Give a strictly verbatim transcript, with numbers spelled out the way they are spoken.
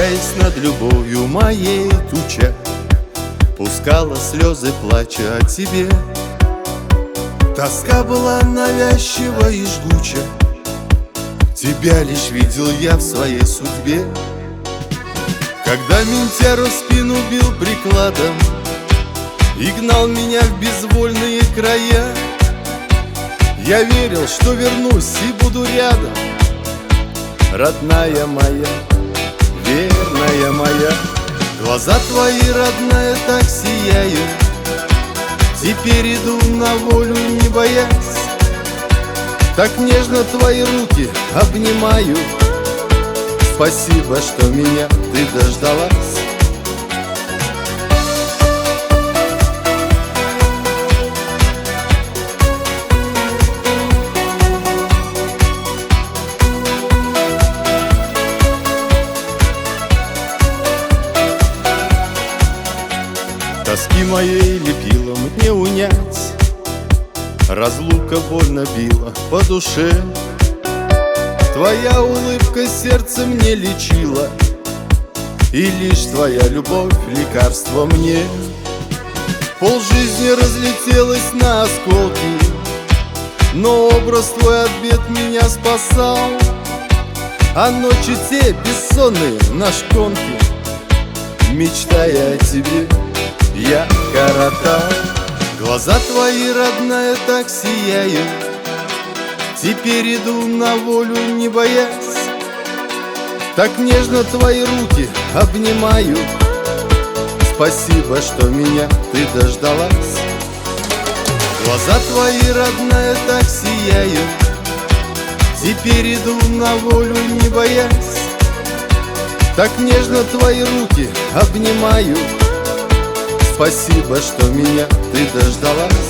Сгущаясь над любовью моей, туча пускала слезы плача о тебе. Тоска была навязчива и жгуча, тебя лишь видел я в своей судьбе. Когда ментяру спину бил прикладом и гнал меня в безвольные края, я верил, что вернусь и буду рядом, родная моя, верная моя. Глаза твои, родная, так сияют, теперь иду на волю, не боясь. Так нежно твои руки обнимаю, спасибо, что меня ты дождалась. Тоски моей лепила мне унять, разлука больно била по душе. Твоя улыбка сердце мне лечила, и лишь твоя любовь лекарство мне. Полжизни разлетелась на осколки, но образ твой от бед меня спасал. А ночи те бессонные на шконке, мечтая о тебе, я коротал. Глаза твои, родная, так сияют, теперь иду на волю, не боясь. Так нежно твои руки обнимаю, спасибо, что меня ты дождалась. Глаза твои, родная, так сияют, теперь иду на волю, не боясь. Так нежно твои руки обнимаю, спасибо, что меня ты дождалась.